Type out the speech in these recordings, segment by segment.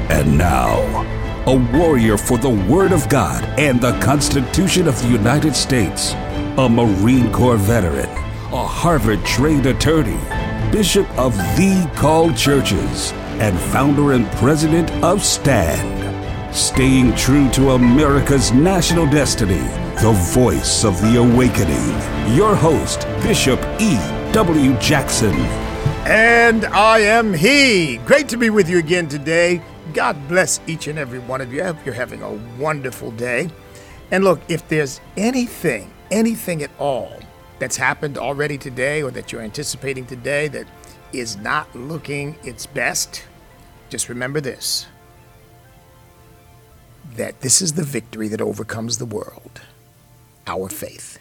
And now, a warrior for the Word of God and the Constitution of the United States, a Marine Corps veteran, a Harvard-trained attorney, Bishop of The Called Churches, and founder and president of STAND. Staying true to America's national destiny, the voice of the awakening. Your host, Bishop E.W. Jackson. And I am he. Great to be with you again today. God bless each and every one of you. I hope you're having a wonderful day. And look, if there's anything at all that's happened already today or that you're anticipating today that is not looking its best, just remember this, that this is the victory that overcomes the world, our faith.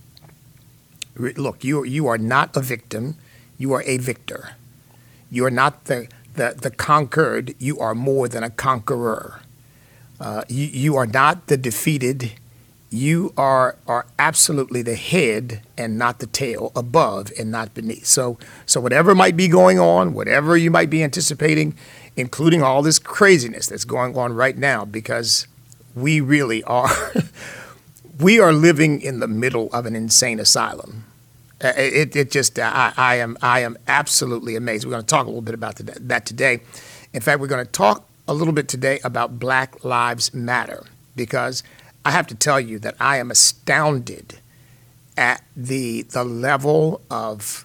Look, you are not a victim, you are a victor. You are not the conquered, you are more than a conqueror. You are not the defeated, you are absolutely the head and not the tail, above and not beneath. So whatever might be going on, whatever you might be anticipating, including all this craziness that's going on right now, because we really are, we are living in the middle of an insane asylum. I am absolutely amazed. We're going to talk a little bit about that today. In fact, we're going to talk a little bit today about Black Lives Matter, because I have to tell you that I am astounded at the level of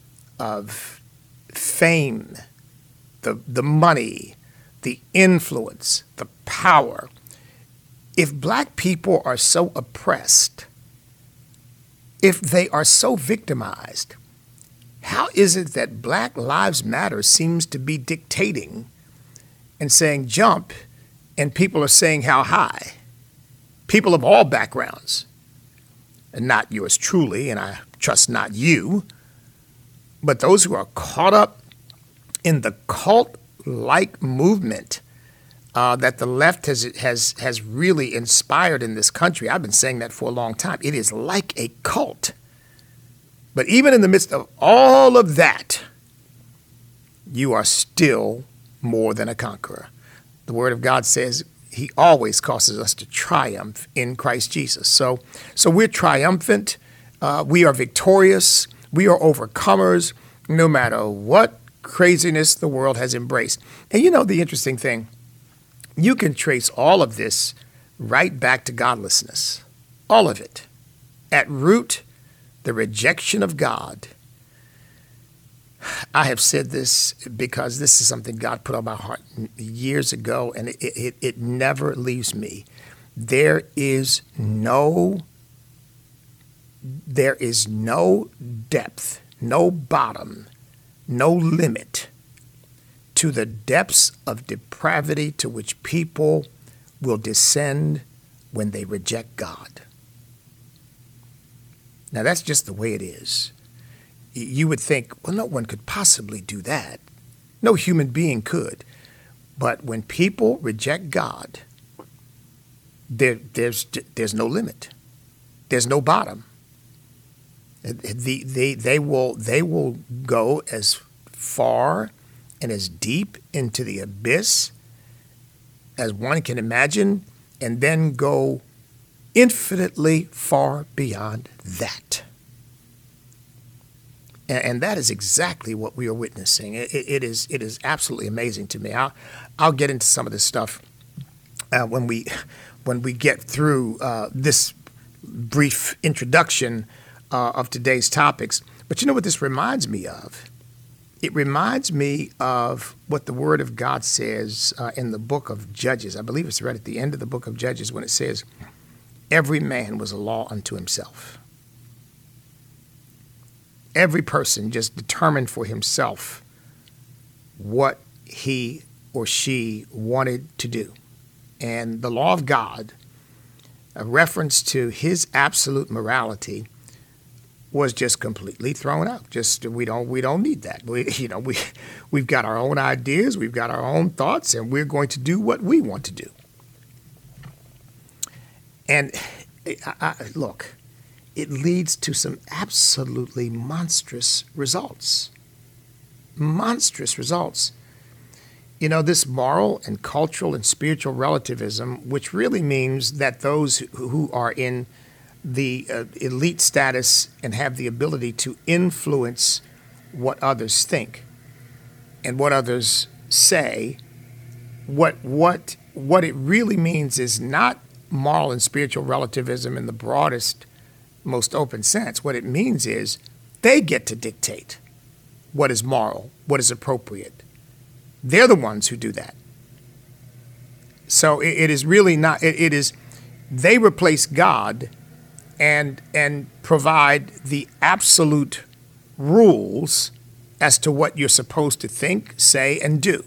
fame, the money, the influence, the power. If black people are so oppressed, if they are so victimized, how is it that Black Lives Matter seems to be dictating and saying jump, and people are saying how high? People of all backgrounds, and not yours truly, and I trust not you, but those who are caught up in the cult-like movement that the left has really inspired in this country. I've been saying that for a long time. It is like a cult. But even in the midst of all of that, you are still more than a conqueror. The Word of God says He always causes us to triumph in Christ Jesus. So we're triumphant. We are victorious. We are overcomers, no matter what craziness the world has embraced. And you know the interesting thing, you can trace all of this right back to godlessness. All of it. At root, the rejection of God. I have said this because this is something God put on my heart years ago, and it never leaves me. There is no depth, no bottom, no limit to the depths of depravity to which people will descend when they reject God. Now, that's just the way it is. You would think, well, no one could possibly do that. No human being could. But when people reject God, there's no limit. There's no bottom. They will go as far and as deep into the abyss as one can imagine, and then go infinitely far beyond that. And that is exactly what we are witnessing. It is absolutely amazing to me. I'll get into some of this stuff when we get through this brief introduction of today's topics. But you know what this reminds me of? It reminds me of what the Word of God says in the book of Judges. I believe it's right at the end of the book of Judges when it says, every man was a law unto himself. Every person just determined for himself what he or she wanted to do. And the law of God, a reference to His absolute morality, was just completely thrown out. Just we don't need that. We've got our own ideas, we've got our own thoughts, and we're going to do what we want to do. And look, it leads to some absolutely monstrous results. Monstrous results. You know, this moral and cultural and spiritual relativism, which really means that those who are in the elite status and have the ability to influence what others think and what others say, what it really means is not moral and spiritual relativism in the broadest, most open sense. What it means is they get to dictate what is moral, what is appropriate. They're the ones who do that. So it is really not, it is, they replace God and provide the absolute rules as to what you're supposed to think, say, and do.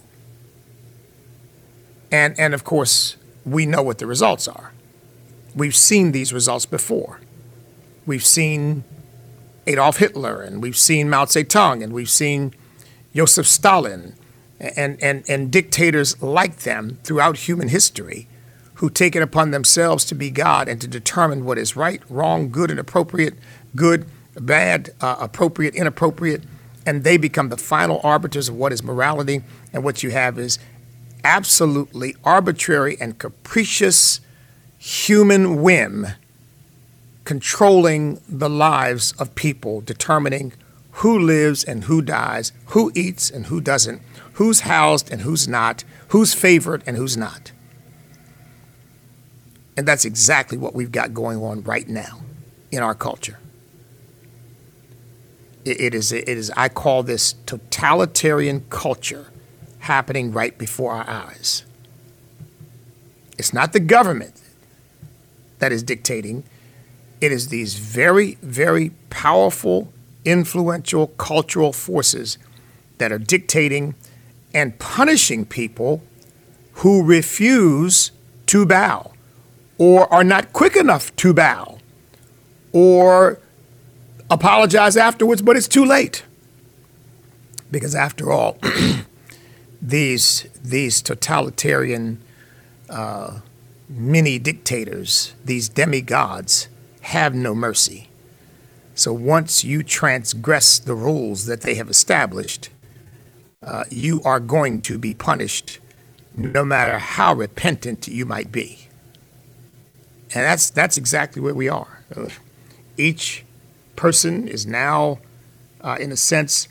And of course, we know what the results are. We've seen these results before. We've seen Adolf Hitler, and we've seen Mao Zedong, and we've seen Joseph Stalin, and dictators like them throughout human history who take it upon themselves to be God and to determine what is right, wrong, good and appropriate, good, bad, appropriate, inappropriate, and they become the final arbiters of what is morality. And what you have is absolutely arbitrary and capricious human whim controlling the lives of people, determining who lives and who dies, who eats and who doesn't, who's housed and who's not, who's favored and who's not. And that's exactly what we've got going on right now in our culture. It is, I call this totalitarian culture happening right before our eyes. It's not the government that is dictating. It is these very, very powerful, influential cultural forces that are dictating and punishing people who refuse to bow or are not quick enough to bow or apologize afterwards, but it's too late. Because after all, these totalitarian mini dictators, these demigods, have no mercy. So once you transgress the rules that they have established, you are going to be punished, no matter how repentant you might be. And that's exactly where we are. Each person is now, in a sense,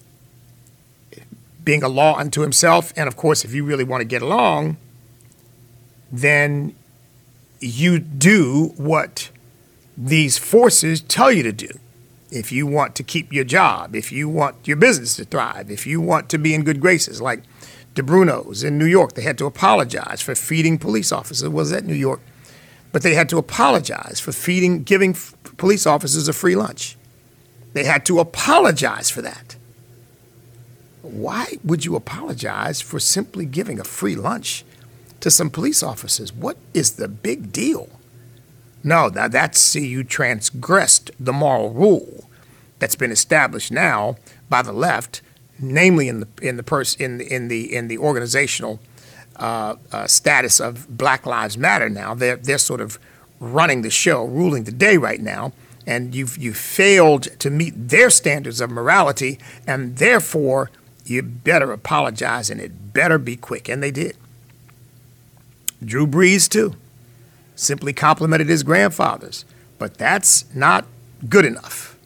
being a law unto himself. And of course, if you really want to get along, then you do what these forces tell you to do. If you want to keep your job, if you want your business to thrive, if you want to be in good graces, like DeBruno's in New York, they had to apologize for feeding police officers. Was that New York? But they had to apologize for giving police officers a free lunch. They had to apologize for that. Why would you apologize for simply giving a free lunch to some police officers? What is the big deal? No, that's you transgressed the moral rule that's been established now by the left, namely in the organizational status of Black Lives Matter. Now they're sort of running the show, ruling the day right now, and you failed to meet their standards of morality, and therefore you better apologize, and it better be quick. And they did. Drew Brees too. Simply complimented his grandfathers, but that's not good enough.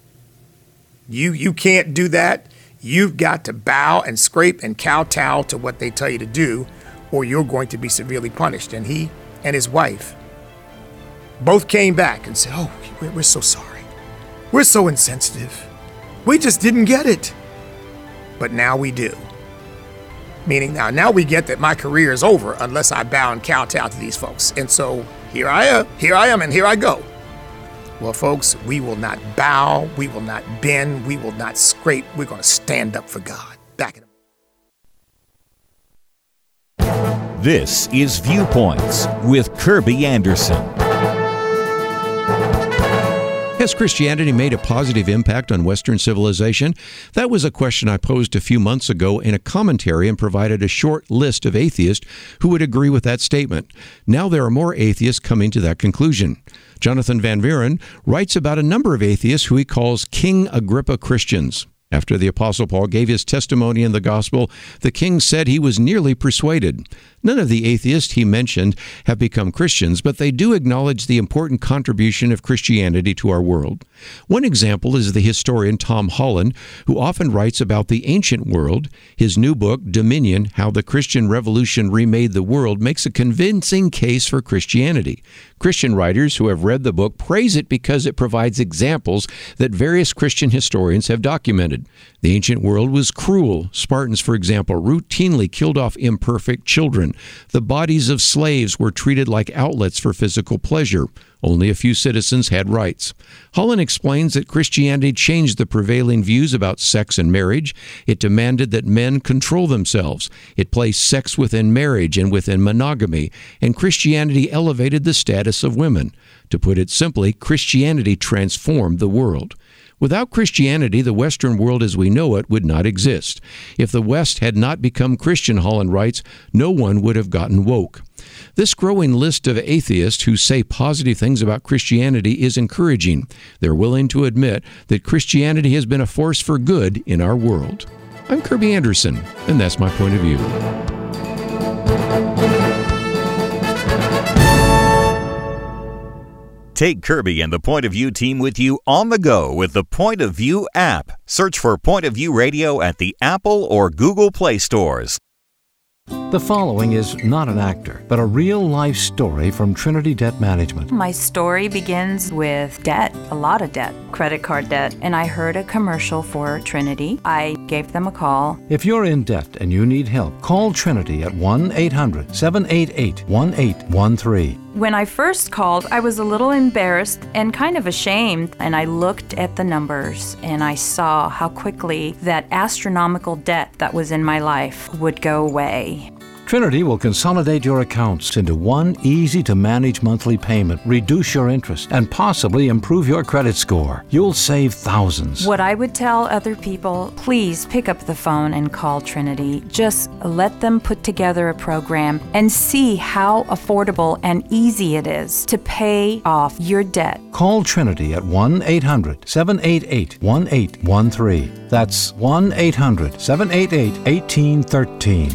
You can't do that. You've got to bow and scrape and kowtow to what they tell you to do, or you're going to be severely punished. And he and his wife both came back and said, "Oh, we're so sorry. We're so insensitive. We just didn't get it." But now we do. Meaning now we get that my career is over unless I bow and kowtow to these folks. And so here I am, and here I go. Well, folks, we will not bow, we will not bend, we will not scrape. We're going to stand up for God. Back in This is Viewpoints with Kirby Anderson. Has Christianity made a positive impact on Western civilization? That was a question I posed a few months ago in a commentary and provided a short list of atheists who would agree with that statement. Now there are more atheists coming to that conclusion. Jonathan Van Vuuren writes about a number of atheists who he calls King Agrippa Christians. After the Apostle Paul gave his testimony in the gospel, the king said he was nearly persuaded. None of the atheists he mentioned have become Christians, but they do acknowledge the important contribution of Christianity to our world. One example is the historian Tom Holland, who often writes about the ancient world. His new book, Dominion: How the Christian Revolution Remade the World, makes a convincing case for Christianity. Christian writers who have read the book praise it because it provides examples that various Christian historians have documented. The ancient world was cruel. Spartans, for example, routinely killed off imperfect children. The bodies of slaves were treated like outlets for physical pleasure. Only a few citizens had rights. Holland explains that Christianity changed the prevailing views about sex and marriage. It demanded that men control themselves. It placed sex within marriage and within monogamy, and Christianity elevated the status of women. To put it simply, Christianity transformed the world. Without Christianity, the Western world as we know it would not exist. If the West had not become Christian, Holland writes, no one would have gotten woke. This growing list of atheists who say positive things about Christianity is encouraging. They're willing to admit that Christianity has been a force for good in our world. I'm Kirby Anderson, and that's my point of view. Take Kirby and the Point of View team with you on the go with the Point of View app. Search for Point of View Radio at the Apple or Google Play stores. The following is not an actor, but a real-life story from Trinity Debt Management. My story begins with debt, a lot of debt, credit card debt, and I heard a commercial for Trinity. I gave them a call. If you're in debt and you need help, call Trinity at 1-800-788-1813. When I first called, I was a little embarrassed and kind of ashamed, and I looked at the numbers and I saw how quickly that astronomical debt that was in my life would go away. Trinity will consolidate your accounts into one easy-to-manage monthly payment, reduce your interest, and possibly improve your credit score. You'll save thousands. What I would tell other people, please pick up the phone and call Trinity. Just let them put together a program and see how affordable and easy it is to pay off your debt. Call Trinity at 1-800-788-1813. That's 1-800-788-1813.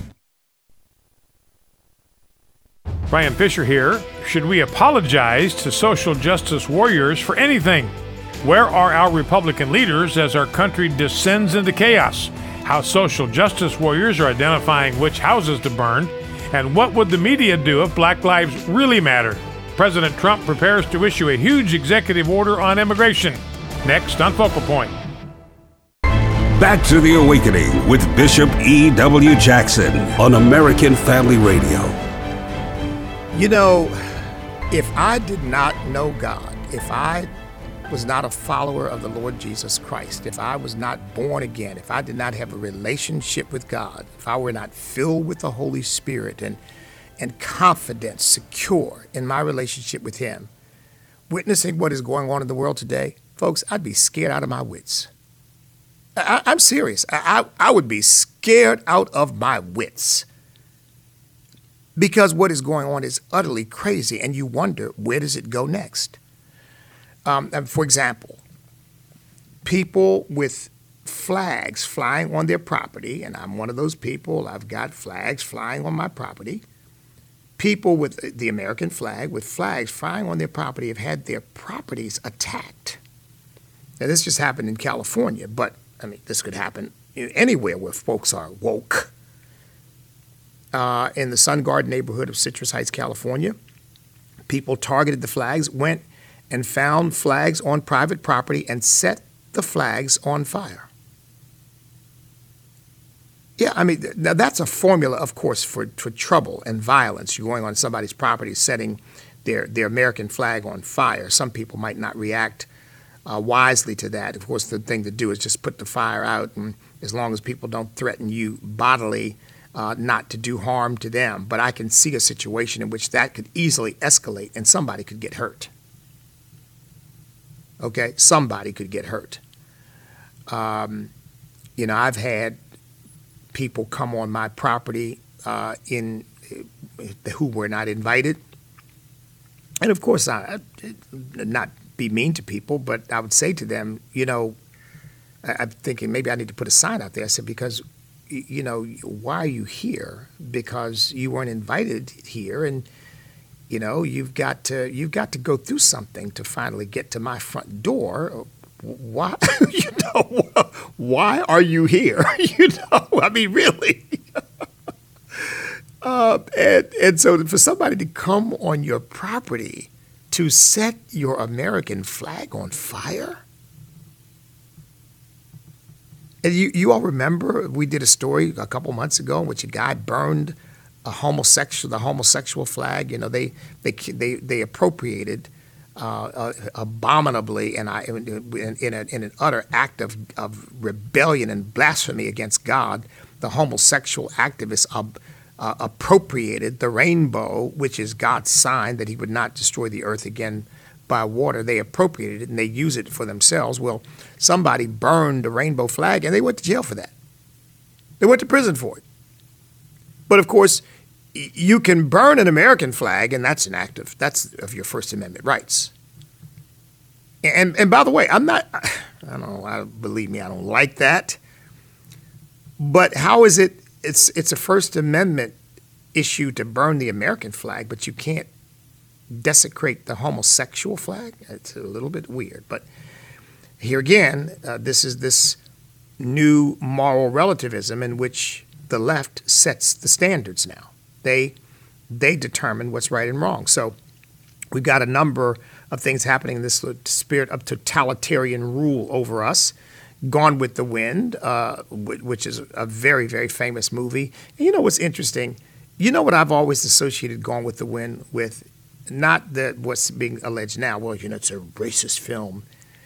Brian Fisher here. Should we apologize to social justice warriors for anything? Where are our Republican leaders as our country descends into chaos? How social justice warriors are identifying which houses to burn? And what would the media do if Black lives really mattered? President Trump prepares to issue a huge executive order on immigration. Next on Focal Point. Back to the Awakening with Bishop E.W. Jackson on American Family Radio. You know, if I did not know God, if I was not a follower of the Lord Jesus Christ, if I was not born again, if I did not have a relationship with God, if I were not filled with the Holy Spirit and confident, secure in my relationship with Him, witnessing what is going on in the world today, folks, I'd be scared out of my wits. I'm serious. I would be scared out of my wits. Because what is going on is utterly crazy, and you wonder, where does it go next? For example, people with flags flying on their property, and I'm one of those people, I've got flags flying on my property. People with the American flag, with flags flying on their property, have had their properties attacked. Now, this just happened in California, but, I mean, this could happen anywhere where folks are woke. In the Sun Garden neighborhood of Citrus Heights, California, people targeted the flags, went and found flags on private property and set the flags on fire. Yeah, I mean, now that's a formula, of course, for trouble and violence. You're going on somebody's property, setting their American flag on fire. Some people might not react wisely to that. Of course, the thing to do is just put the fire out, and as long as people don't threaten you bodily, not to do harm to them. But I can see a situation in which that could easily escalate and somebody could get hurt. Okay, somebody could get hurt. I've had people come on my property who were not invited. And of course, I not be mean to people, but I would say to them, I'm thinking maybe I need to put a sign out there. I said, because, you know, why are you here? Because you weren't invited here, and, you know, you've got to go through something to finally get to my front door. Why, you know, why are you here? You know, I mean, really. And so for somebody to come on your property to set your American flag on fire. And you all remember we did a story a couple months ago in which a guy burned the homosexual flag. You know, they appropriated abominably and in an utter act of rebellion and blasphemy against God. The homosexual activists appropriated the rainbow, which is God's sign that he would not destroy the earth again by water. They appropriated it and they use it for themselves. Well, somebody burned the rainbow flag and they went to jail for that. They went to prison for it. But of course, you can burn an American flag, and that's of your First Amendment rights. And by the way, believe me, I don't like that. But how is it? It's a First Amendment issue to burn the American flag, but you can't desecrate the homosexual flag? It's a little bit weird. But here again, this is this new moral relativism in which the left sets the standards now. They determine what's right and wrong. So we've got a number of things happening in this spirit of totalitarian rule over us. Gone with the Wind, which is a very, very famous movie. And you know what's interesting? You know what I've always associated Gone with the Wind with? Not what's being alleged now. Well, you know, it's a racist film.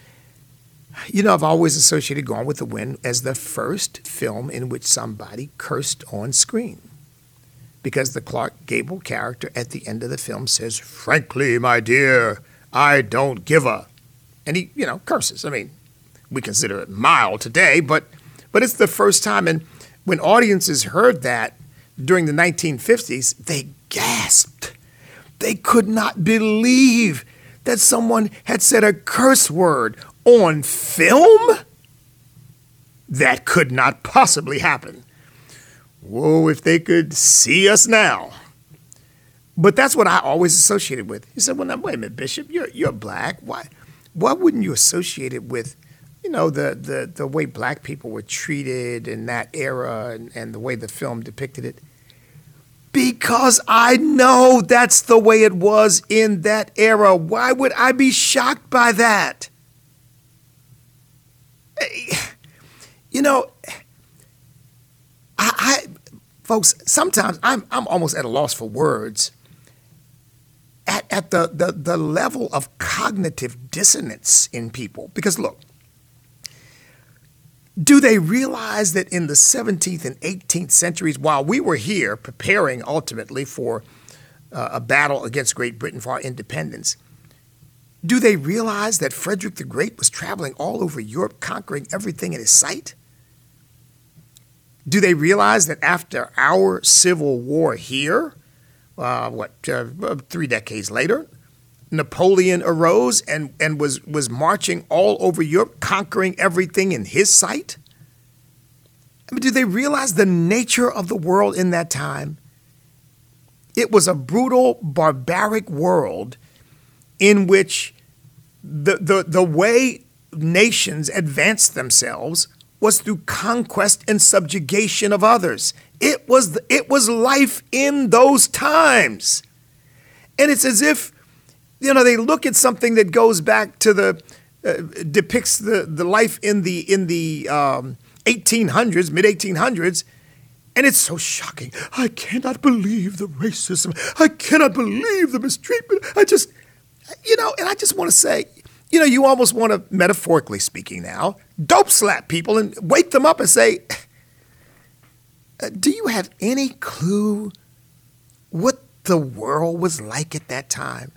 You know, I've always associated Gone with the Wind as the first film in which somebody cursed on screen. Because the Clark Gable character at the end of the film says, "Frankly, my dear, I don't give a," and he, you know, curses. I mean, we consider it mild today, but it's the first time. And when audiences heard that during the 1950s, they gasped. They could not believe that someone had said a curse word on film. That could not possibly happen. Whoa, if they could see us now. But that's what I always associated with. He said, well, now, wait a minute, Bishop, you're black. Why wouldn't you associate it with, you know, the way black people were treated in that era and the way the film depicted it? Because I know that's the way it was in that era. Why would I be shocked by that? You know, folks, sometimes I'm almost at a loss for words at the level of cognitive dissonance in people. Because look, do they realize that in the 17th and 18th centuries, while we were here preparing ultimately for a battle against Great Britain for our independence, do they realize that Frederick the Great was traveling all over Europe, conquering everything in his sight? Do they realize that after our Civil War here, 3 decades later, Napoleon arose and was marching all over Europe, conquering everything in his sight? I mean, do they realize the nature of the world in that time? It was a brutal, barbaric world in which the way nations advanced themselves was through conquest and subjugation of others. It was life in those times. And it's as if, you know, they look at something that goes back to depicts the life in the 1800s, mid-1800s, and it's so shocking. I cannot believe the racism. I cannot believe the mistreatment. I just want to say, you know, you almost want to, metaphorically speaking now, dope slap people and wake them up and say, do you have any clue what the world was like at that time?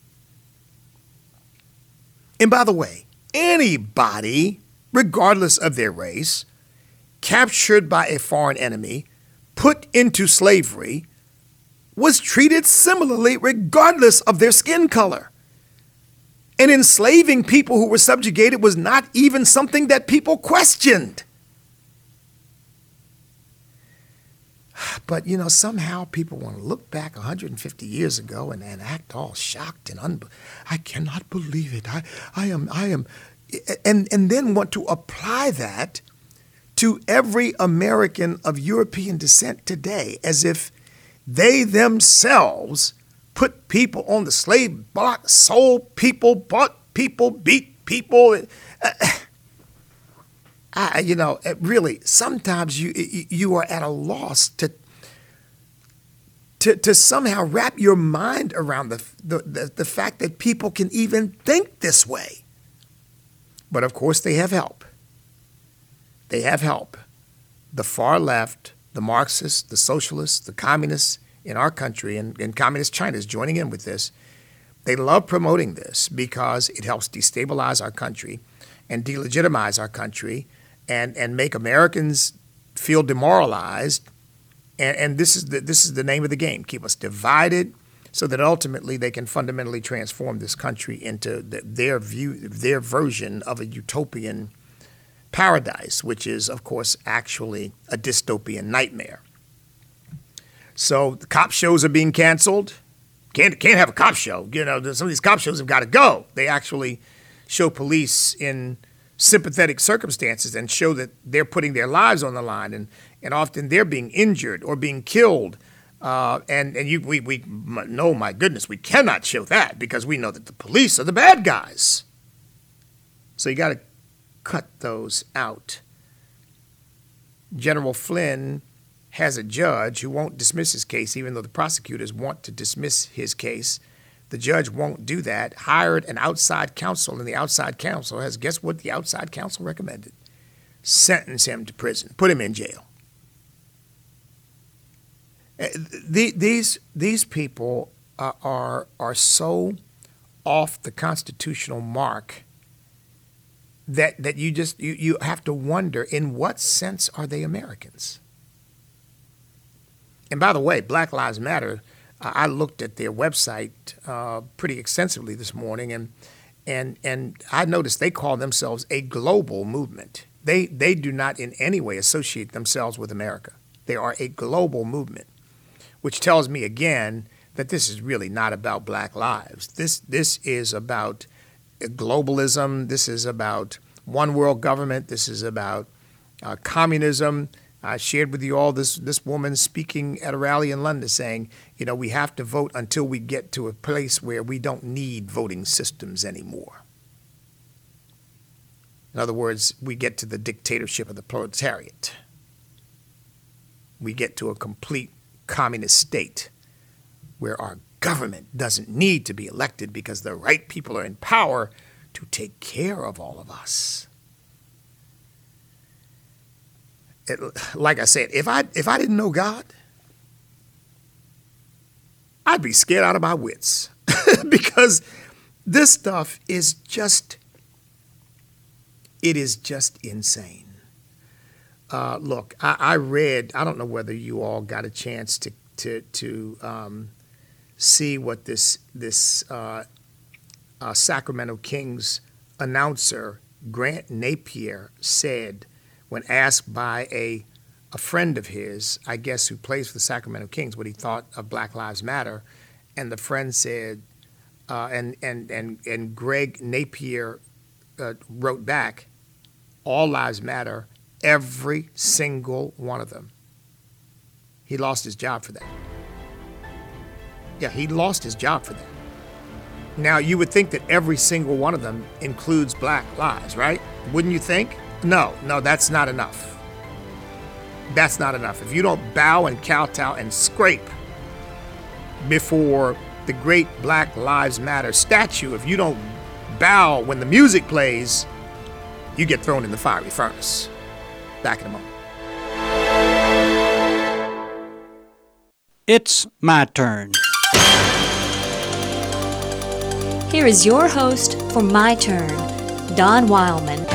And by the way, anybody, regardless of their race, captured by a foreign enemy, put into slavery, was treated similarly regardless of their skin color. And enslaving people who were subjugated was not even something that people questioned. But, somehow people want to look back 150 years ago and act all shocked and I cannot believe it. I am, and then want to apply that to every American of European descent today, as if they themselves put people on the slave block, sold people, bought people, beat people. Really, sometimes you are at a loss to somehow wrap your mind around the fact that people can even think this way. But of course, they have help. They have help. The far left, the Marxists, the socialists, the communists in our country, and communist China is joining in with this. They love promoting this because it helps destabilize our country and delegitimize our country and make Americans feel demoralized. And this is the name of the game: keep us divided, so that ultimately they can fundamentally transform this country into their version of a utopian paradise, which is, of course, actually a dystopian nightmare. So the cop shows are being canceled. Can't have a cop show. Some of these cop shows have got to go. They actually show police in sympathetic circumstances and show that they're putting their lives on the line, and often they're being injured or being killed. We know, my goodness, we cannot show that because we know that the police are the bad guys. So you got to cut those out. General Flynn has a judge who won't dismiss his case, even though the prosecutors want to dismiss his case. The judge won't do that. Hired an outside counsel, and the outside counsel has, guess what the outside counsel recommended? Sentence him to prison. Put him in jail. These people are so off the constitutional mark that you have to wonder, in what sense are they Americans? And by the way, Black Lives Matter, I looked at their website pretty extensively this morning, and I noticed they call themselves a global movement. They do not in any way associate themselves with America. They are a global movement, which tells me again that this is really not about Black lives. This is about globalism. This is about one world government. This is about communism. I shared with you all this woman speaking at a rally in London saying, we have to vote until we get to a place where we don't need voting systems anymore. In other words, we get to the dictatorship of the proletariat. We get to a complete communist state where our government doesn't need to be elected because the right people are in power to take care of all of us. Like I said, if I didn't know God, I'd be scared out of my wits because this stuff is just insane. Look, I read, I don't know whether you all got a chance to see what this Sacramento Kings announcer, Grant Napier, said when asked by a friend of his, I guess, who plays for the Sacramento Kings, what he thought of Black Lives Matter. And the friend said, and Greg Napier wrote back, all lives matter, every single one of them. He lost his job for that. Yeah, he lost his job for that. Now, you would think that every single one of them includes Black lives, right? Wouldn't you think? No, that's not enough. That's not enough. If you don't bow and kowtow and scrape before the great Black Lives Matter statue, if you don't bow when the music plays, you get thrown in the fiery furnace. Back in a moment. It's my turn. Here is your host for My Turn, Don Wildman.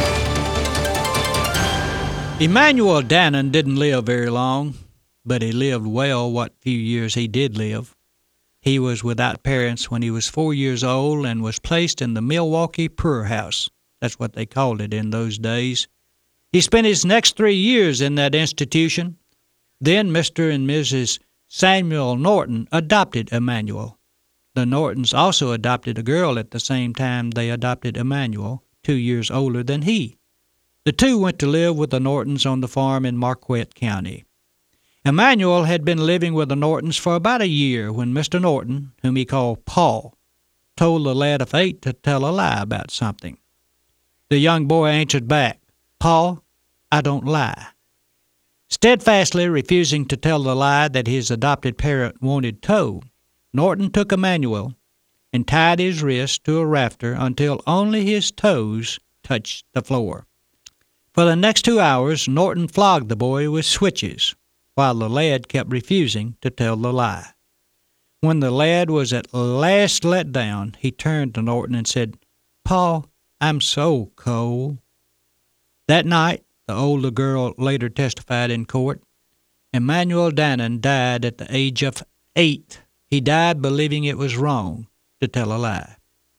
Emmanuel Dannon didn't live very long, but he lived well what few years he did live. He was without parents when he was 4 years old and was placed in the Milwaukee Poorhouse. That's what they called it in those days. He spent his next 3 years in that institution. Then Mr. and Mrs. Samuel Norton adopted Emmanuel. The Nortons also adopted a girl at the same time they adopted Emmanuel, 2 years older than he. The two went to live with the Nortons on the farm in Marquette County. Emmanuel had been living with the Nortons for about a year when Mr. Norton, whom he called Paul, told the lad of 8 to tell a lie about something. The young boy answered back, "Paul, I don't lie." Steadfastly refusing to tell the lie that his adopted parent wanted told, Norton took Emmanuel and tied his wrist to a rafter until only his toes touched the floor. For the next 2 hours, Norton flogged the boy with switches, while the lad kept refusing to tell the lie. When the lad was at last let down, he turned to Norton and said, "Paul, I'm so cold." That night, the older girl later testified in court, Emmanuel Dannon died at the age of 8. He died believing it was wrong to tell a lie.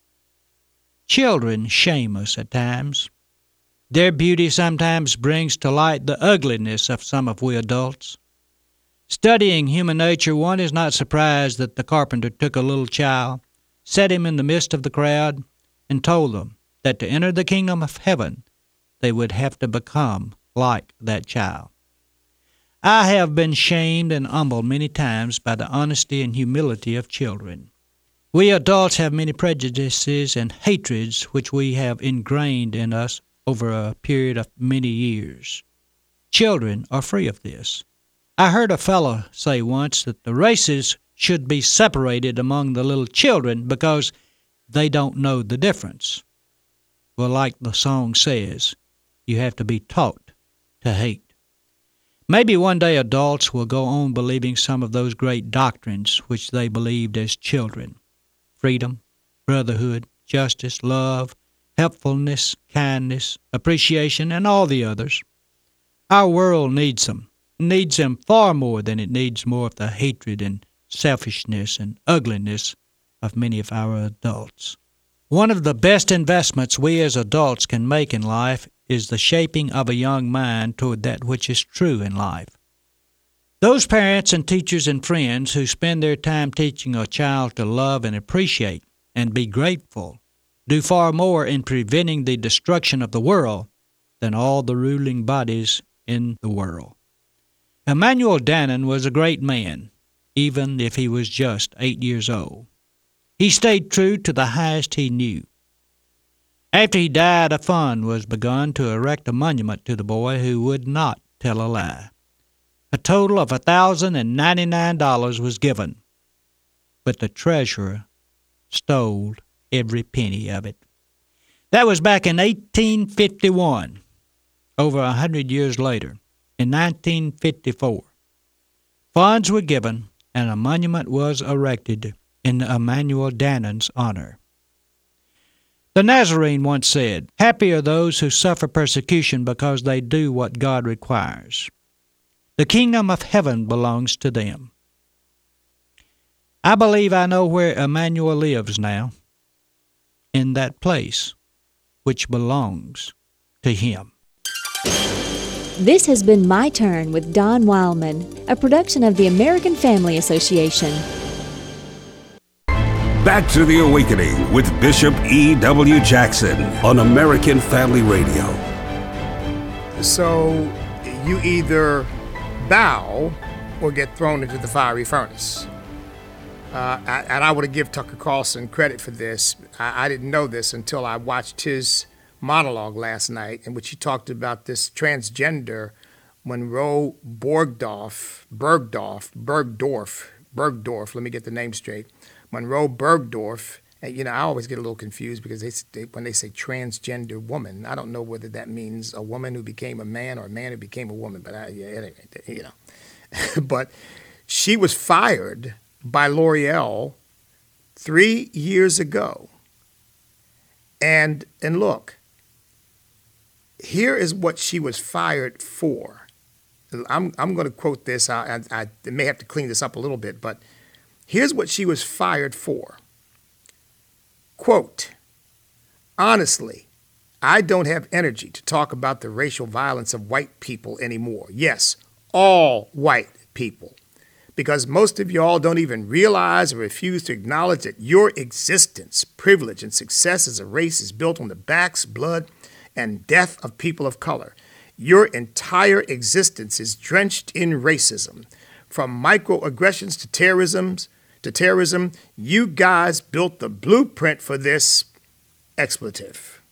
Children shame us at times. Their beauty sometimes brings to light the ugliness of some of we adults. Studying human nature, one is not surprised that the carpenter took a little child, set him in the midst of the crowd, and told them that to enter the kingdom of heaven, they would have to become like that child. I have been shamed and humbled many times by the honesty and humility of children. We adults have many prejudices and hatreds which we have ingrained in us over a period of many years. Children are free of this. I heard a fellow say once that the races should be separated among the little children because they don't know the difference. Well, like the song says, you have to be taught to hate. Maybe one day adults will go on believing some of those great doctrines which they believed as children. Freedom, brotherhood, justice, love, helpfulness, kindness, appreciation, and all the others. Our world needs them far more than it needs more of the hatred and selfishness and ugliness of many of our adults. One of the best investments we as adults can make in life is the shaping of a young mind toward that which is true in life. Those parents and teachers and friends who spend their time teaching a child to love and appreciate and be grateful do far more in preventing the destruction of the world than all the ruling bodies in the world. Emmanuel Dannon was a great man, even if he was just 8 years old. He stayed true to the highest he knew. After he died, a fund was begun to erect a monument to the boy who would not tell a lie. A total of $1,099 was given, but the treasurer stole every penny of it. That was back in 1851. Over 100 years later, in 1954, funds were given and a monument was erected in Emmanuel Dannon's honor. The Nazarene once said, "Happy are those who suffer persecution because they do what God requires. The kingdom of heaven belongs to them." I believe I know where Emmanuel lives now, in that place which belongs to him. This has been My Turn with Don Wildman, a production of the American Family Association. Back to the Awakening with Bishop E.W. Jackson on American Family Radio. So you either bow or get thrown into the fiery furnace. And I would have given Tucker Carlson credit for this. I didn't know this until I watched his monologue last night, in which he talked about this transgender Monroe Bergdorf, let me get the name straight. Monroe Bergdorf, and I always get a little confused because when they say transgender woman, I don't know whether that means a woman who became a man or a man who became a woman, but But she was fired by L'Oreal 3 years ago. And look, here is what she was fired for. I'm going to quote this. I may have to clean this up a little bit, but Here's what she was fired for. Quote, honestly, I don't have energy to talk about the racial violence of white people anymore. Yes, all white people. Because most of y'all don't even realize or refuse to acknowledge that your existence, privilege, and success as a race is built on the backs, blood, and death of people of color. Your entire existence is drenched in racism. From microaggressions to terrorism, you guys built the blueprint for this expletive.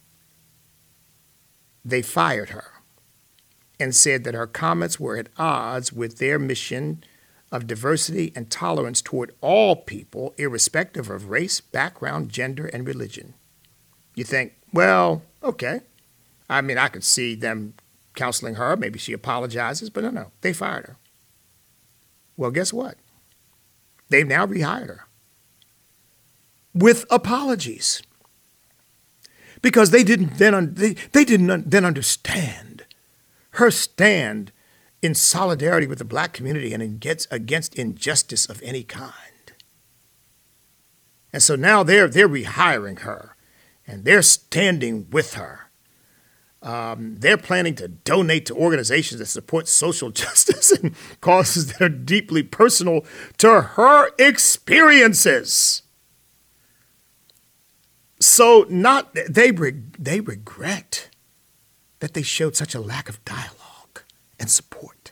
They fired her and said that her comments were at odds with their mission of diversity and tolerance toward all people, irrespective of race, background, gender, and religion. You think, well, okay. I mean, I could see them counseling her. Maybe she apologizes, but no, they fired her. Well, guess what? They've now rehired her with apologies because they didn't then understand her stand in solidarity with the black community and against injustice of any kind. And so now they're rehiring her and they're standing with her. They're planning to donate to organizations that support social justice and causes that are deeply personal to her experiences. So they regret that they showed such a lack of dialogue and support.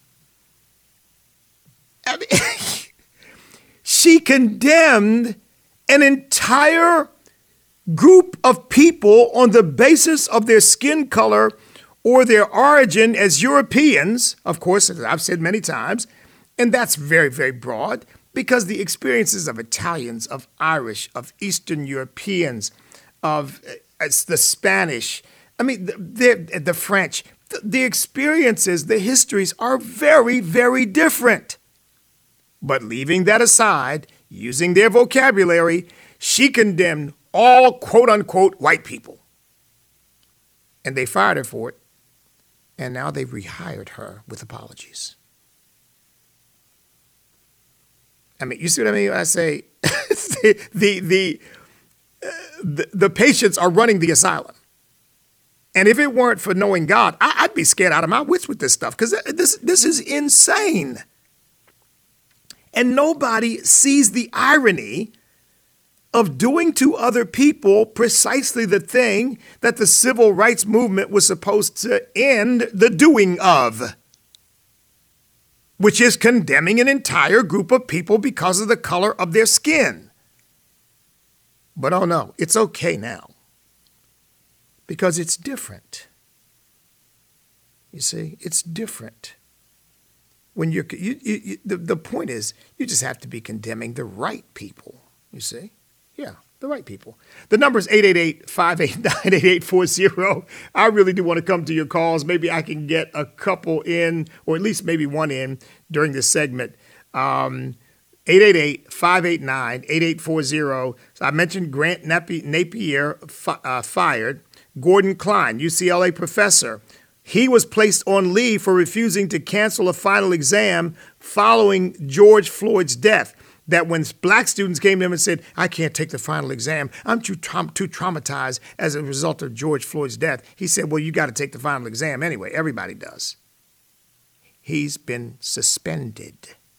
I mean, she condemned an entire group of people on the basis of their skin color or their origin as Europeans, of course, as I've said many times, and that's very, very broad, because the experiences of Italians, of Irish, of Eastern Europeans, of the Spanish, I mean, the French, the experiences, the histories are very, very different. But leaving that aside, using their vocabulary, she condemned all quote-unquote white people. And they fired her for it. And now they've rehired her with apologies. I mean, you see what I mean? I say the patients are running the asylum. And if it weren't for knowing God, I'd be scared out of my wits with this stuff because this is insane. And nobody sees the irony of doing to other people precisely the thing that the civil rights movement was supposed to end the doing of, which is condemning an entire group of people because of the color of their skin. But oh no, it's okay now because it's different. You see, it's different. When the point is, you just have to be condemning the right people, you see? Yeah, the right people. The number is 888-589-8840. I really do want to come to your calls. Maybe I can get a couple in, or at least maybe one in during this segment. 888-589-8840. So I mentioned Grant Napier fired. Gordon Klein, UCLA professor. He was placed on leave for refusing to cancel a final exam following George Floyd's death. That when black students came to him and said, I can't take the final exam, I'm too traumatized as a result of George Floyd's death. He said, well, you got to take the final exam anyway. Everybody does. He's been suspended.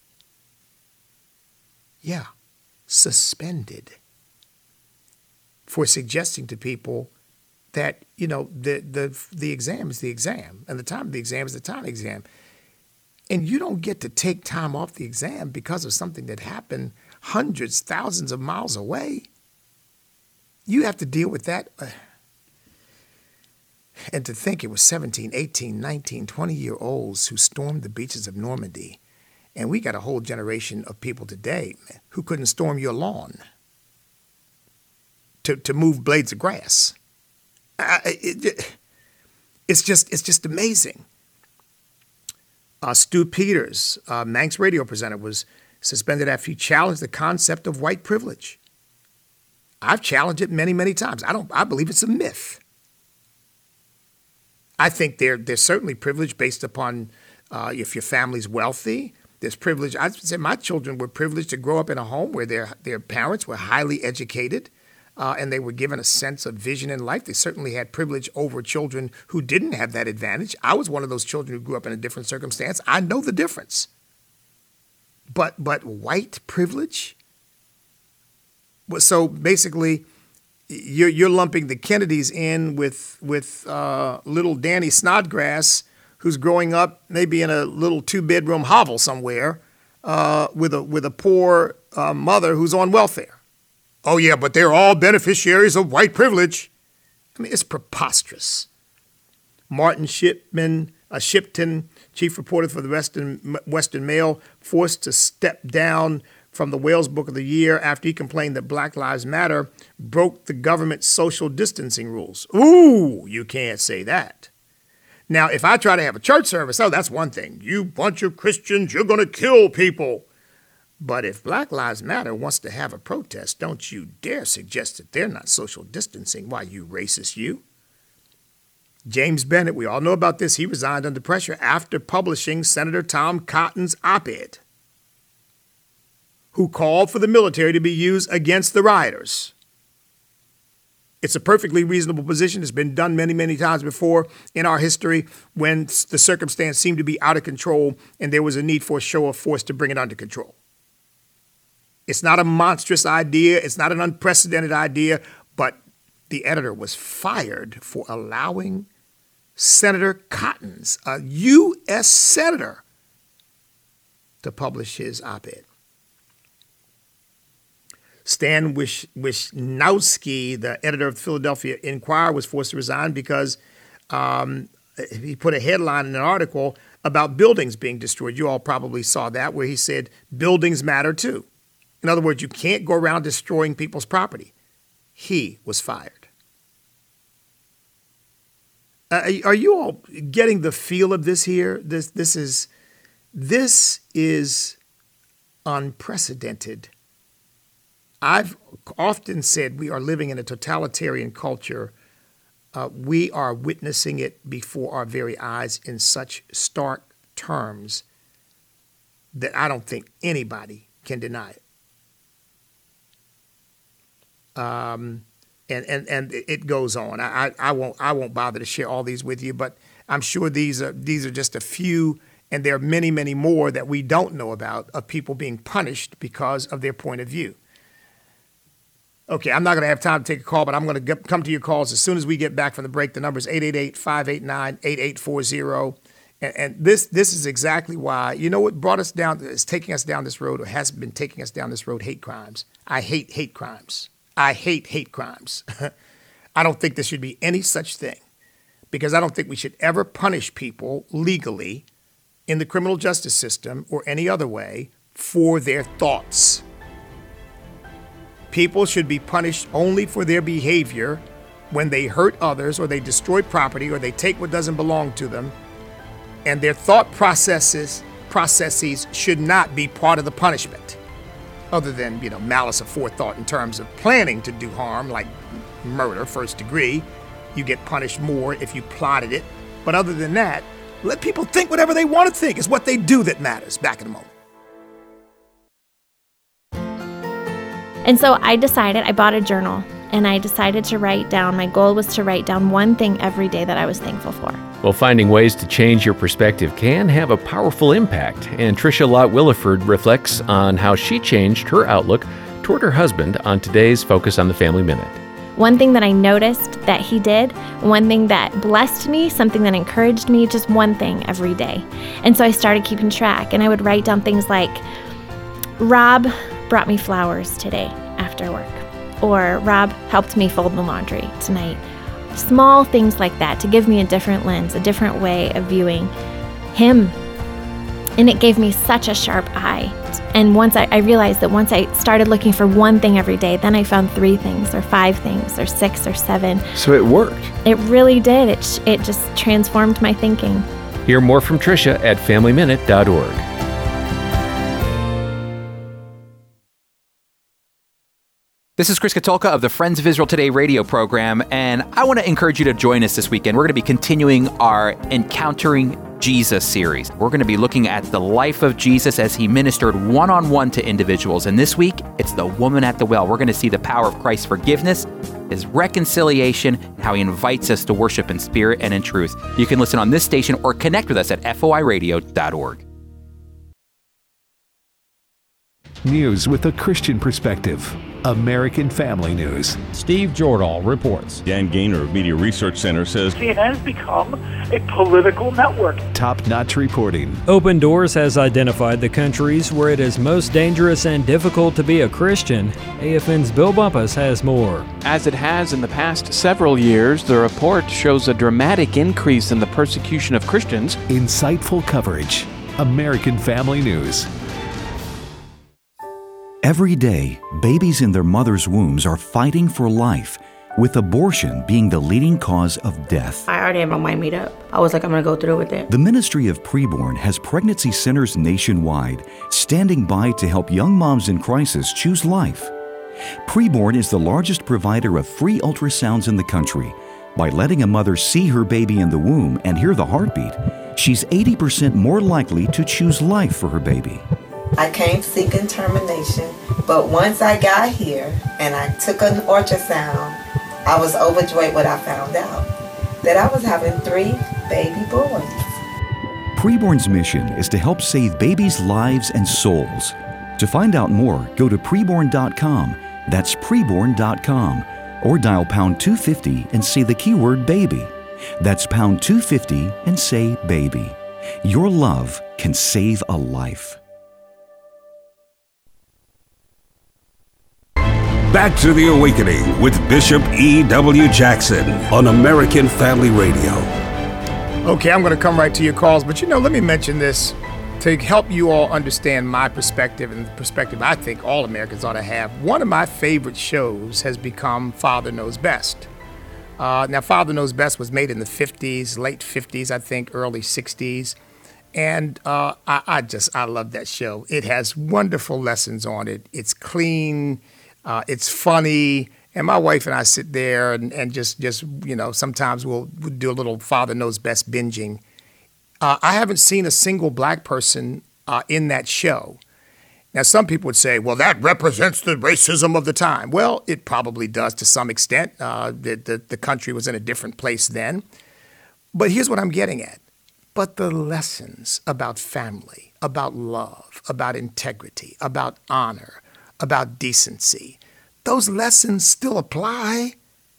Yeah, suspended for suggesting to people that, you know, the exam is the exam and the time of the exam is the time of the exam. And you don't get to take time off the exam because of something that happened hundreds, thousands of miles away. You have to deal with that. And to think it was 17, 18, 19, 20-year-olds who stormed the beaches of Normandy. And we got a whole generation of people today who couldn't storm your lawn to move blades of grass. It's just amazing. Stu Peters, Manx radio presenter, was suspended after he challenged the concept of white privilege. I've challenged it many, many times. I believe it's a myth. I think there's certainly privilege based upon if your family's wealthy, There's privilege. I said my children were privileged to grow up in a home where their parents were highly educated, and they were given a sense of vision in life. They certainly had privilege over children who didn't have that advantage. I was one of those children who grew up in a different circumstance. I know the difference. But white privilege? So basically, you're lumping the Kennedys in with little Danny Snodgrass, who's growing up maybe in a little 2-bedroom hovel somewhere with a poor mother who's on welfare. Oh, yeah, but they're all beneficiaries of white privilege. I mean, it's preposterous. Martin Shipton, chief reporter for the Western Mail, forced to step down from the Wales Book of the Year after he complained that Black Lives Matter broke the government's social distancing rules. Ooh, you can't say that. Now, if I try to have a church service, that's one thing. You bunch of Christians, you're going to kill people. But if Black Lives Matter wants to have a protest, don't you dare suggest that they're not social distancing. Why, you racist, you. James Bennett, we all know about this. He resigned under pressure after publishing Senator Tom Cotton's op-ed, who called for the military to be used against the rioters. It's a perfectly reasonable position. It's been done many, many times before in our history when the circumstance seemed to be out of control and there was a need for a show of force to bring it under control. It's not a monstrous idea. It's not an unprecedented idea, but the editor was fired for allowing Senator Cotton's, a U.S. senator, to publish his op-ed. Stan Wisnowski, the editor of the Philadelphia Inquirer, was forced to resign because he put a headline in an article about buildings being destroyed. You all probably saw that, where he said, buildings matter too. In other words, you can't go around destroying people's property. He was fired. Are you all getting the feel of this here? This is unprecedented. I've often said we are living in a totalitarian culture. We are witnessing it before our very eyes in such stark terms that I don't think anybody can deny it. And it goes on. I won't bother to share all these with you, but I'm sure these are just a few, and there are many, many more that we don't know about of people being punished because of their point of view. Okay, I'm not going to have time to take a call, but I'm going to come to your calls as soon as we get back from the break. The number is 888-589-8840. And this is exactly why, you know what brought us down, is taking us down this road, or has been taking us down this road, hate crimes. I hate hate crimes. I hate hate crimes. I don't think there should be any such thing, because I don't think we should ever punish people legally in the criminal justice system or any other way for their thoughts. People should be punished only for their behavior when they hurt others or they destroy property or they take what doesn't belong to them. And their thought processes should not be part of the punishment, other than, malice aforethought in terms of planning to do harm, like murder, first degree. You get punished more if you plotted it. But other than that, let people think whatever they want to think. It's what they do that matters. Back in a moment. And so I bought a journal, and I decided to write down, my goal was to write down one thing every day that I was thankful for. Well, finding ways to change your perspective can have a powerful impact, and Tricia Lott Williford reflects on how she changed her outlook toward her husband on today's Focus on the Family Minute. One thing that I noticed that he did, one thing that blessed me, something that encouraged me, just one thing every day. And so I started keeping track, and I would write down things like, Rob brought me flowers today after work, or Rob helped me fold the laundry tonight. Small things like that to give me a different lens, a different way of viewing him. And it gave me such a sharp eye. And once I realized that once I started looking for one thing every day, then I found 3 things or 5 things or 6 or 7. So it worked. It really did. It just transformed my thinking. Hear more from Tricia at FamilyMinute.org. This is Chris Katulka of the Friends of Israel Today radio program, and I want to encourage you to join us this weekend. We're going to be continuing our Encountering Jesus series. We're going to be looking at the life of Jesus as he ministered one-on-one to individuals. And this week, it's the woman at the well. We're going to see the power of Christ's forgiveness, his reconciliation, and how he invites us to worship in spirit and in truth. You can listen on this station or connect with us at foiradio.org. News with a Christian perspective. American Family News. Steve Jordahl reports. Dan Gaynor of Media Research Center says CNN has become a political network. Top-notch reporting. Open Doors has identified the countries where it is most dangerous and difficult to be a Christian. AFN's Bill Bumpus has more. As it has in the past several years, the report shows a dramatic increase in the persecution of Christians. Insightful coverage. American Family News. Every day, babies in their mothers' wombs are fighting for life, with abortion being the leading cause of death. I already had my mind made up. I was like, I'm going to go through with it. The Ministry of Preborn has pregnancy centers nationwide, standing by to help young moms in crisis choose life. Preborn is the largest provider of free ultrasounds in the country. By letting a mother see her baby in the womb and hear the heartbeat, she's 80% more likely to choose life for her baby. I came seeking termination, but once I got here and I took an ultrasound, I was overjoyed when I found out that I was having 3 baby boys. Preborn's mission is to help save babies' lives and souls. To find out more, go to preborn.com. That's preborn.com. Or dial pound 250 and say the keyword baby. That's pound 250 and say baby. Your love can save a life. Back to the Awakening with Bishop E.W. Jackson on American Family Radio. Okay, I'm going to come right to your calls, but let me mention this to help you all understand my perspective and the perspective I think all Americans ought to have. One of my favorite shows has become Father Knows Best. Now, Father Knows Best was made in the 50s, late 50s, I think, early 60s. And I love that show. It has wonderful lessons on it. It's clean. It's funny, and my wife and I sit there and just sometimes we'll do a little Father Knows Best binging. I haven't seen a single black person in that show. Now, some people would say, well, that represents the racism of the time. Well, it probably does to some extent. The country was in a different place then. But here's what I'm getting at. But the lessons about family, about love, about integrity, about honor, about decency, those lessons still apply.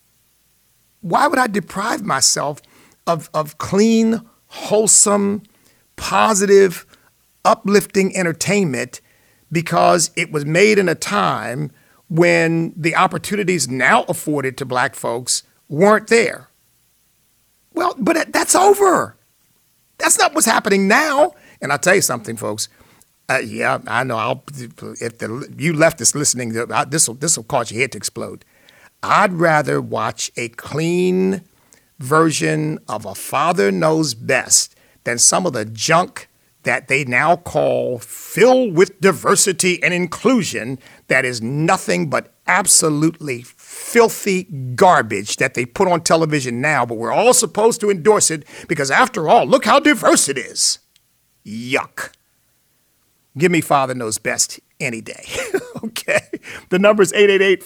Why would I deprive myself of clean, wholesome, positive, uplifting entertainment because it was made in a time when the opportunities now afforded to black folks weren't there? Well, but that's over. That's not what's happening now. And I'll tell you something, folks. Yeah, I know. If you leftists listening, this will cause your head to explode. I'd rather watch a clean version of a Father Knows Best than some of the junk that they now call filled with diversity and inclusion that is nothing but absolutely filthy garbage that they put on television now, but we're all supposed to endorse it because, after all, look how diverse it is. Yuck. Give me Father Knows Best any day. Okay. The number is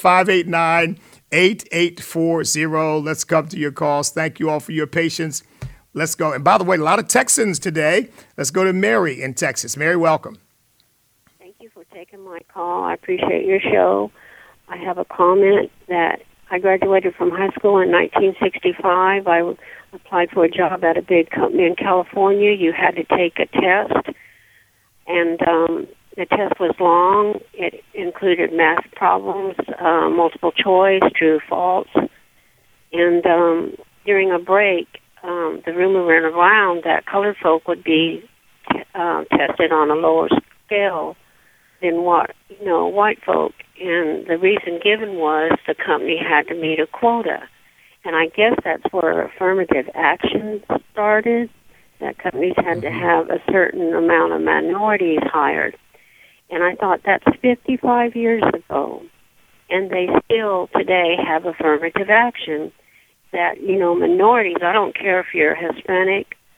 888-589-8840. Let's come to your calls. Thank you all for your patience. Let's go. And by the way, a lot of Texans today. Let's go to Mary in Texas. Mary, welcome. Thank you for taking my call. I appreciate your show. I have a comment that I graduated from high school in 1965. I applied for a job at a big company in California. You had to take a test. And the test was long. It included math problems, multiple choice, true, false. And during a break, the rumor ran around that colored folk would be tested on a lower scale than white folk. And the reason given was the company had to meet a quota. And I guess that's where affirmative action started. That companies had to have a certain amount of minorities hired. And I thought that's 55 years ago. And they still today have affirmative action that, minorities, I don't care if you're Hispanic,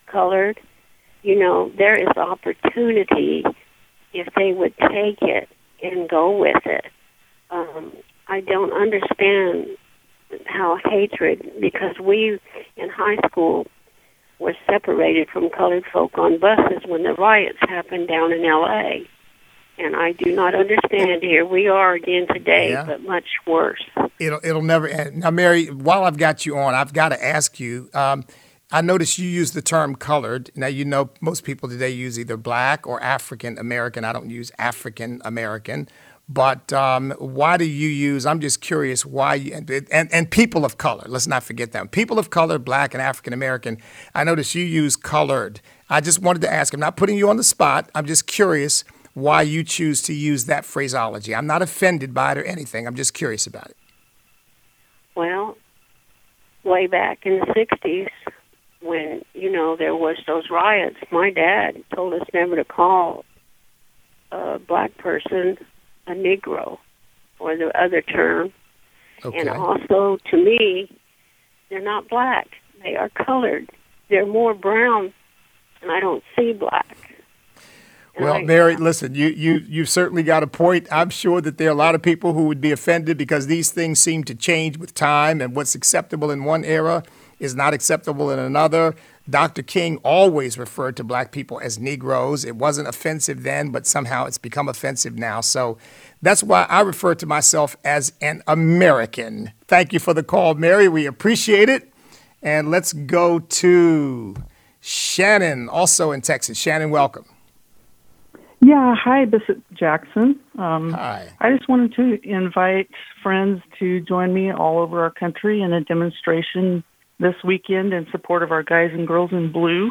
colored. There is opportunity if they would take it and go with it. I don't understand how hatred, because we in high school were separated from colored folk on buses when the riots happened down in L.A., and I do not understand. Here we are again today, but much worse. It'll never end. Now, Mary, while I've got you on, I've got to ask you, I noticed you use the term colored. Now, most people today use either black or African American. I don't use African American. But why do you use, I'm just curious why, and people of color, let's not forget that. People of color, black and African American, I noticed you use colored. I just wanted to ask, I'm not putting you on the spot, I'm just curious why you choose to use that phraseology. I'm not offended by it or anything, I'm just curious about it. Well, way back in the 60s, when, there was those riots, my dad told us never to call a black person a Negro, or the other term. Okay. And also, to me, they're not black. They are colored. They're more brown, and I don't see black. Well, Mary, listen, you've certainly got a point. I'm sure that there are a lot of people who would be offended because these things seem to change with time, and what's acceptable in one era is not acceptable in another. Dr. King always referred to black people as Negroes. It wasn't offensive then, but somehow it's become offensive now. So that's why I refer to myself as an American. Thank you for the call, Mary. We appreciate it. And let's go to Shannon, also in Texas. Shannon, welcome. Yeah, hi, Bishop Jackson. Hi. I just wanted to invite friends to join me all over our country in a demonstration this weekend in support of our guys and girls in blue.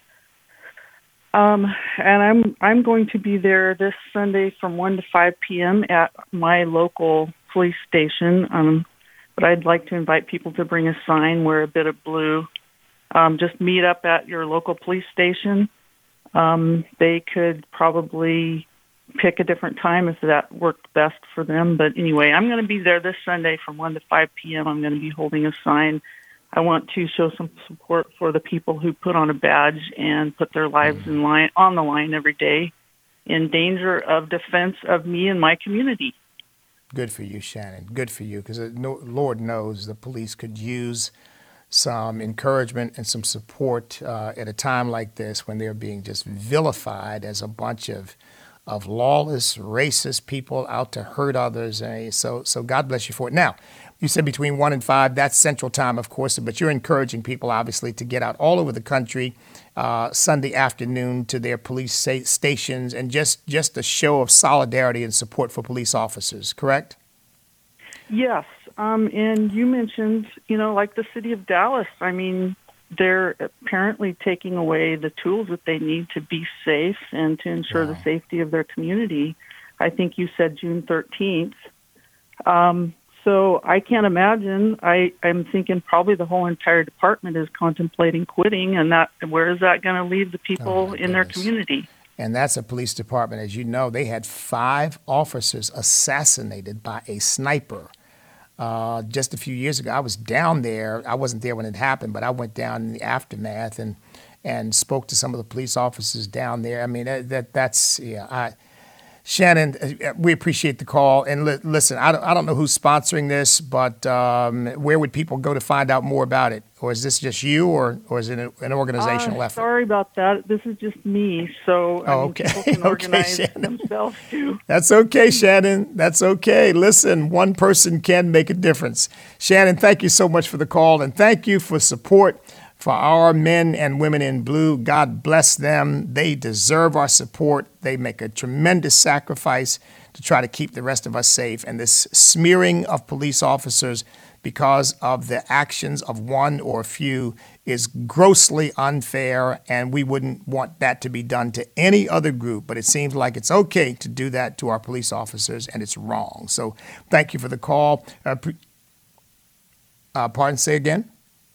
And I'm going to be there this Sunday from 1 to 5 p.m. at my local police station. But I'd like to invite people to bring a sign, wear a bit of blue. Just meet up at your local police station. They could probably pick a different time if that worked best for them. But anyway, I'm going to be there this Sunday from 1 to 5 p.m. I'm going to be holding a sign. I want to show some support for the people who put on a badge and put their lives on the line every day in danger of defense of me and my community. Good for you, Shannon. Good for you, because Lord knows the police could use some encouragement and some support at a time like this when they're being just vilified as a bunch of lawless, racist people out to hurt others. So God bless you for it. Now, you said between 1 and 5, that's Central Time, of course, but you're encouraging people, obviously, to get out all over the country Sunday afternoon to their police stations and just a show of solidarity and support for police officers, correct? Yes. And you mentioned, like the city of Dallas, I mean, they're apparently taking away the tools that they need to be safe and to ensure the safety of their community. I think you said June 13th. So I can't imagine. I'm thinking probably the whole entire department is contemplating quitting, and where is that going to leave the people in their community? And that's a police department, as you know, they had 5 officers assassinated by a sniper. Just a few years ago, I was down there. I wasn't there when it happened, but I went down in the aftermath and spoke to some of the police officers down there. I mean, Shannon, we appreciate the call. And listen, I don't know who's sponsoring this, but where would people go to find out more about it? Or is this just you, or is it an organizational effort? Sorry about that. This is just me. So people can organize themselves too. That's okay, Shannon. That's okay. Listen, one person can make a difference. Shannon, thank you so much for the call, and thank you for support for our men and women in blue. God bless them. They deserve our support. They make a tremendous sacrifice to try to keep the rest of us safe. And this smearing of police officers because of the actions of one or a few is grossly unfair, and we wouldn't want that to be done to any other group. But it seems like it's okay to do that to our police officers, and it's wrong. So thank you for the call. Pardon, say again?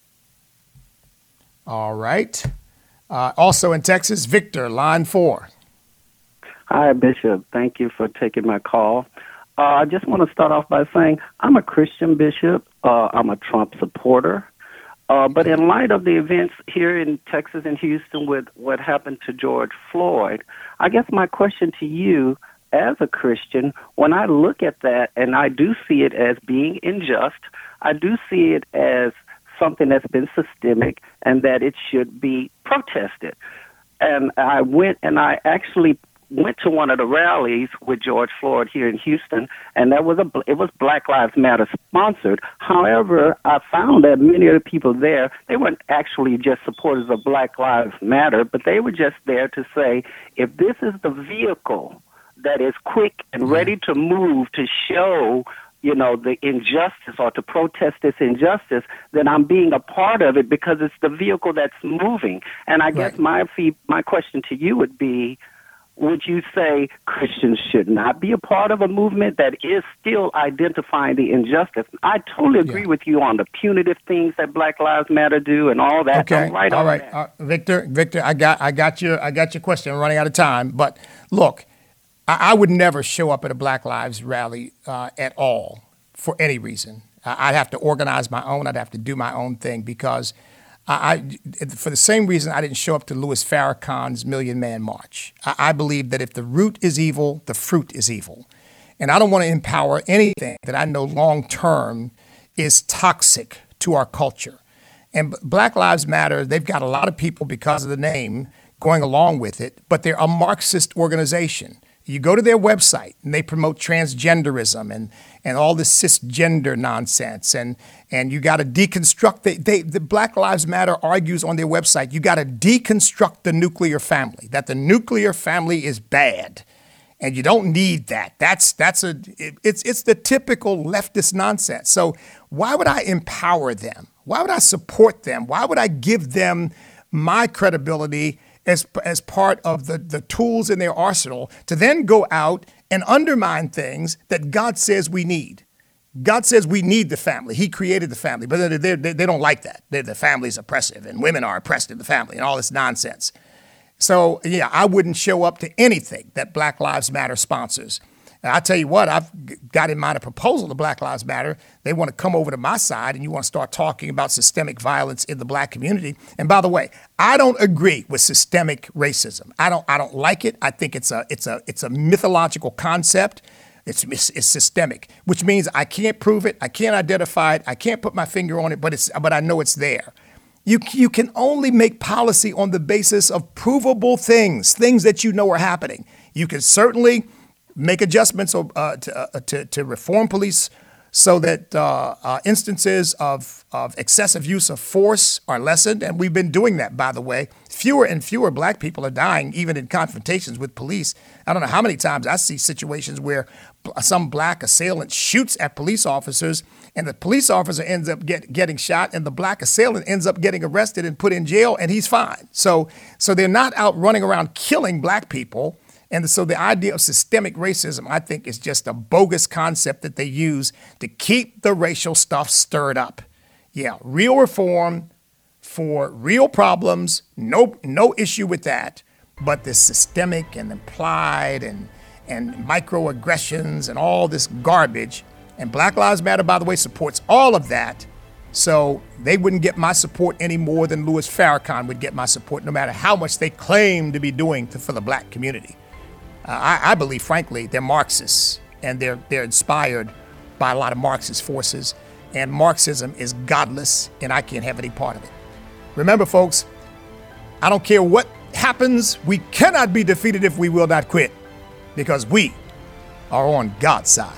All right. Also in Texas, Victor, line 4. Hi, Bishop. Thank you for taking my call. I just want to start off by saying I'm a Christian bishop. I'm a Trump supporter. But in light of the events here in Texas and Houston with what happened to George Floyd, I guess my question to you as a Christian, when I look at that and I do see it as being unjust, I do see it as something that's been systemic and that it should be protested. And I actually went to one of the rallies with George Floyd here in Houston, and it was Black Lives Matter sponsored. However, I found that many of the people there, they weren't actually just supporters of Black Lives Matter, but they were just there to say, if this is the vehicle that is quick and ready to move to show, the injustice or to protest this injustice, then I'm being a part of it because it's the vehicle that's moving. And I guess my question to you would be, would you say Christians should not be a part of a movement that is still identifying the injustice? I totally agree with you on the punitive things that Black Lives Matter do and all that. Okay, all right, Victor, I got your question. I'm running out of time, but look, I would never show up at a Black Lives rally at all for any reason. I'd have to organize my own. I'd have to do my own thing because for the same reason I didn't show up to Louis Farrakhan's Million Man March. I believe that if the root is evil, the fruit is evil. And I don't want to empower anything that I know long term is toxic to our culture. And Black Lives Matter, they've got a lot of people because of the name going along with it, but they're a Marxist organization. You go to their website and they promote transgenderism and all this cisgender nonsense. And you got to deconstruct. The Black Lives Matter argues on their website, you got to deconstruct the nuclear family, that the nuclear family is bad. And you don't need that. It's the typical leftist nonsense. So why would I empower them? Why would I support them? Why would I give them my credibility as part of the tools in their arsenal to then go out and undermine things that God says we need? God says we need the family. He created the family, but they don't like that. The family's oppressive and women are oppressed in the family and all this nonsense. So, yeah, I wouldn't show up to anything that Black Lives Matter sponsors. And I tell you what, I've got in mind a proposal to Black Lives Matter. They want to come over to my side and you want to start talking about systemic violence in the black community. And by the way, I don't agree with systemic racism. I don't like it. I think it's a mythological concept. It's systemic, which means I can't prove it. I can't identify it. I can't put my finger on it, but I know it's there. You can only make policy on the basis of provable things that you know are happening. You can certainly make adjustments to reform police so that instances of excessive use of force are lessened. And we've been doing that, by the way. Fewer and fewer black people are dying, even in confrontations with police. I don't know how many times I see situations where some black assailant shoots at police officers and the police officer ends up getting shot and the black assailant ends up getting arrested and put in jail and he's fine. So they're not out running around killing black people. And so the idea of systemic racism, I think, is just a bogus concept that they use to keep the racial stuff stirred up. Yeah, real reform for real problems, no issue with that. But the systemic and implied and microaggressions and all this garbage, and Black Lives Matter, by the way, supports all of that. So they wouldn't get my support any more than Louis Farrakhan would get my support, no matter how much they claim to be doing for the black community. I believe, frankly, they're Marxists, and they're inspired by a lot of Marxist forces, and Marxism is godless, and I can't have any part of it. Remember, folks, I don't care what happens, we cannot be defeated if we will not quit, because we are on God's side.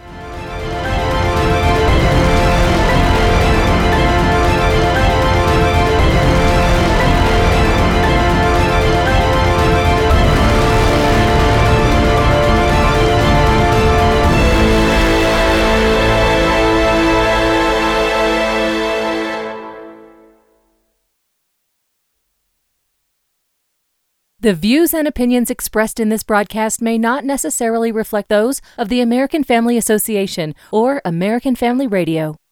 The views and opinions expressed in this broadcast may not necessarily reflect those of the American Family Association or American Family Radio.